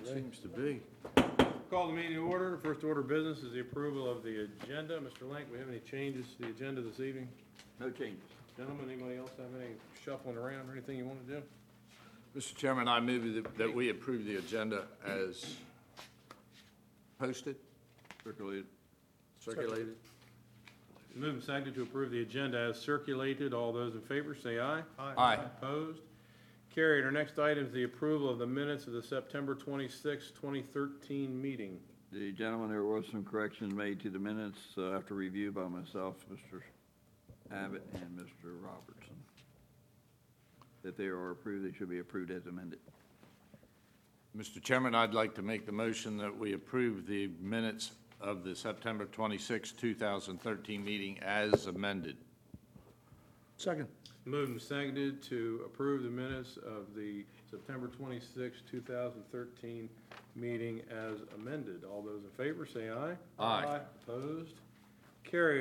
Seems to be. Call the meeting to order. First order of business is the approval of the agenda. Mr. Link, we have any changes to the agenda this evening? No changes. Gentlemen, anybody else have any shuffling around or anything you want to do? Mr. Chairman, I move that we approve the agenda as posted, circulated. Moved and seconded to approve the agenda as circulated. All those in favor say aye. Aye. Opposed? Carried. Our next item is the approval of the minutes of the September 26, 2013 meeting. The gentleman, there was some corrections made to the minutes after review by myself, Mr. Abbott, and Mr. Robertson. That they are approved, they should be approved as amended. Mr. Chairman, I'd like to make the motion that we approve the minutes of the September 26, 2013 meeting as amended. Second. Moved and seconded to approve the minutes of the September 26, 2013 meeting as amended. All those in favor say aye. Aye. Opposed? Carried.